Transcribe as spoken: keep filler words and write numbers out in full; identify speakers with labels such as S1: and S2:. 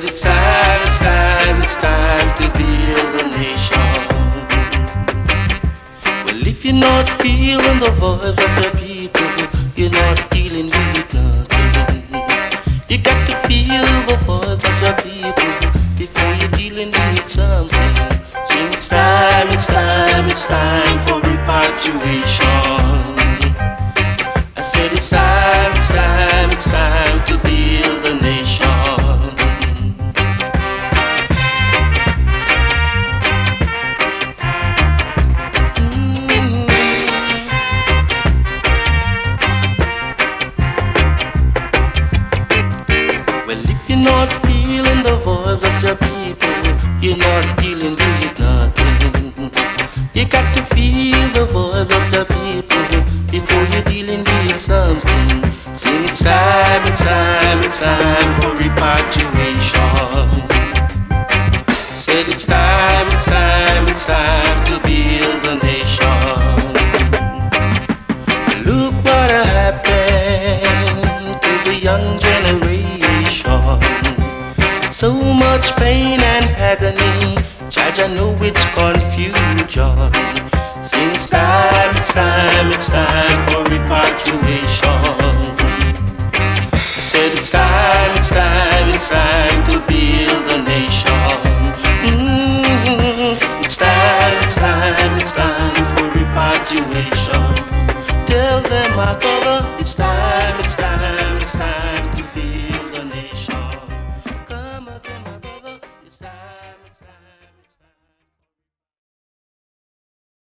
S1: Said it's time, it's time, it's time to build a nation. Well, if you're not feeling the voice of the people, you're not dealing with nothing. You got to feel the voice of the people before you're dealing with something. Sing it's time, it's time, it's time for repatriation. I said it's time, it's time, it's time to build a nation. You're not feeling the voice of your people, you're not dealing with nothing. You got to feel the voice of the people before you're dealing with something. Sing it's time, it's time, it's time for repatriation. Said it's time, it's time, it's time to build a nation. Look what happened to the young generation. So much pain and agony, Judge, I know it's confusion. Sing it's time, it's time, it's time for repatriation. I said it's time, it's time, it's time to build a nation. Mm-hmm. It's time, it's time, it's time for repatriation. Tell them my brother